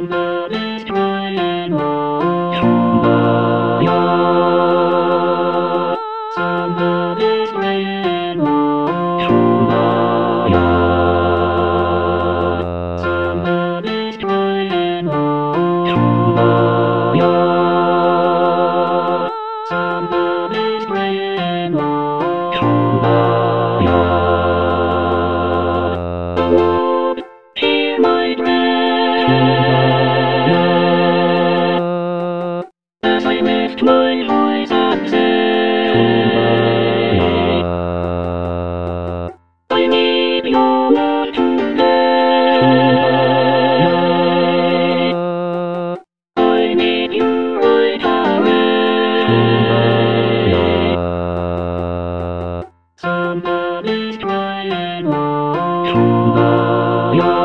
Somebody's crying, oh, kumbaya. Somebody's praying, oh, kumbaya. Somebody's crying, oh, kumbaya. Somebody's praying, oh, kumbaya. Lord, hear my prayer as I lift my voice and say, I need your love today. I need you right away. Somebody's crying, oh, kumbaya.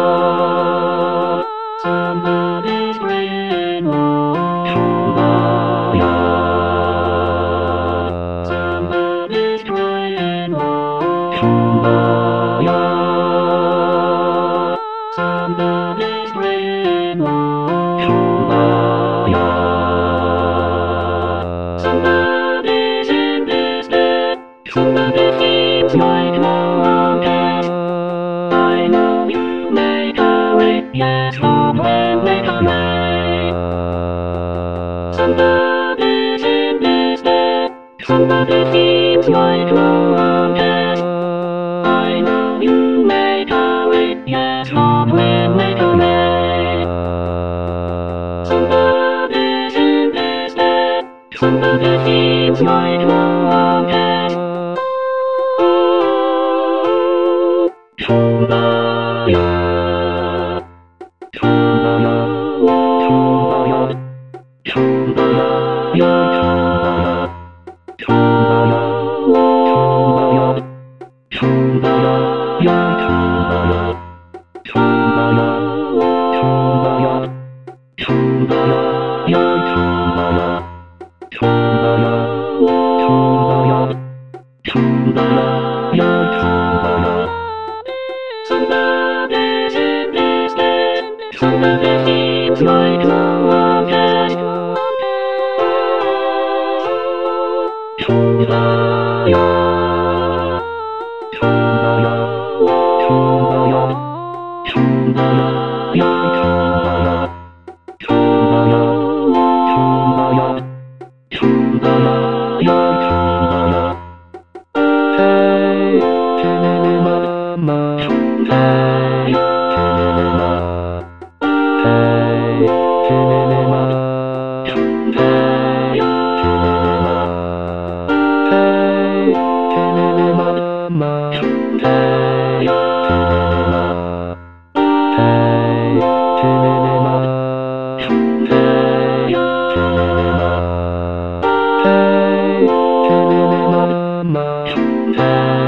Somebody's praying, oh, kumbaya. Somebody's crying, oh, kumbaya. Somebody's praying, oh, kumbaya. Somebody's in despair. Somebody seems like no one cares. I know you make a way, yes, hope will make a way. Somebody's in despair. Somebody seems like no one cares. I know you make a way, yes, hope will make a way. Somebody's in despair. Somebody seems like no one cares. Kumbaya, kumbaya, kumbaya, kumbaya, kumbaya, kumbaya, kumbaya, kumbaya, kumbaya, kumbaya, somebody's in despair. Somebody seems like no one cares. Kumbaya, kumbaya, kumbaya, kumbaya, kumbaya, kumbaya, kumbaya, kumbaya. Hey, mama. Hey, mama. Hey, mama. Hey, mama. Hey, mama. Hey, mama. Hey, mama. Hey, mama. Hey, mama.